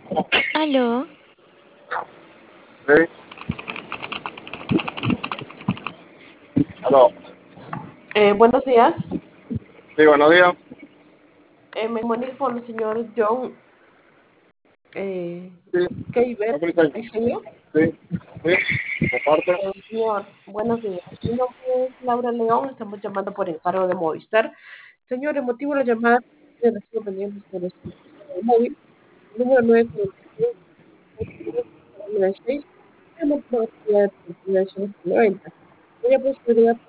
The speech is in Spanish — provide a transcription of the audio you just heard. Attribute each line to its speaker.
Speaker 1: Aló,
Speaker 2: Sí, aló.
Speaker 3: Buenos días.
Speaker 2: Sí, buenos días.
Speaker 3: Me comunico con el señor John eh,
Speaker 2: Sí,
Speaker 3: Keiber.
Speaker 2: ¿no policía?
Speaker 3: ¿Es señor?
Speaker 2: Sí, sí, de parte.
Speaker 3: Señor, buenos días. Mi nombre es Laura León. Estamos llamando por encargo de Movistar. Señor, el motivo de la llamada es que recibo pendientes sobre su teléfono móvil. El número 946 el motivo de actividad de 90. ¿Hay posibilidad